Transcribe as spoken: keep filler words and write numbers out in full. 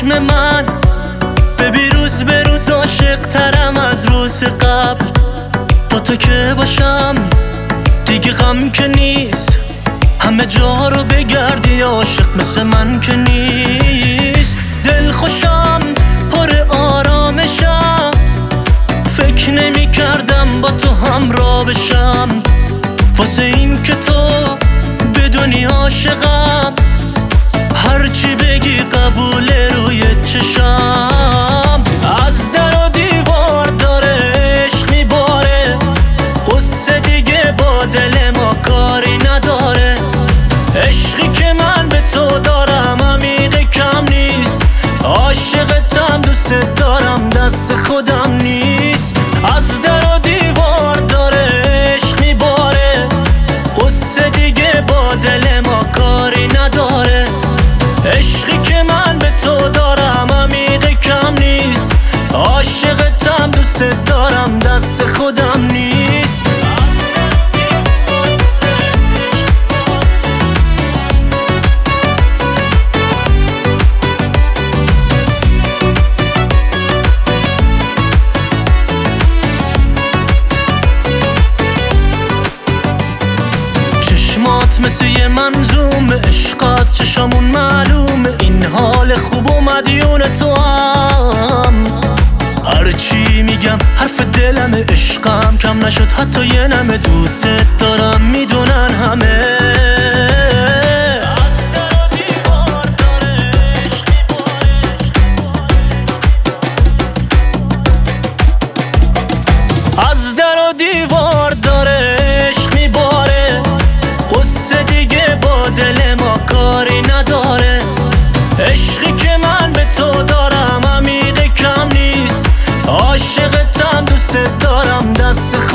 چشم من ببین روز به روز عاشق ترم از روز قبل. با تو که باشم دیگه غم که نیست، همه جا رو بگردی عاشق مثل من که نیست. دل خوشم پر آرامشم، فکر نمی کردم با تو همراه بشم. واسه این که تو بدونی عاشقم، هرچی بگی قبوله روی چشم. از در و دیوار داره عشق میباره، قصه دیگه با دل ما کاری نداره. عشقی که من به تو دارم عمیق کم نیست، عاشقتم دوست دارم دست خودم نیست. از در و دیوار داره عشق میباره، قصه دیگه با دل ما کاری نداره. عشقی که من به تو دارم عمیق کم نیست، عاشقتم دوست دارم دست خودم نیست. چشمات مثل یه منظوم عشق از چشامون معلومه، این حال خوب و مدیون تو هم. هرچی میگم حرف دلم، عشقم کم نشد حتی یه نمه. دوست دارم میدونن همه. از در و دیوار داره عشق میباره، قصه دیگه با دل ما کاری نداره. عشقی که من به تو دارم عمیق کم نیست، عاشقتم دوست دارم دست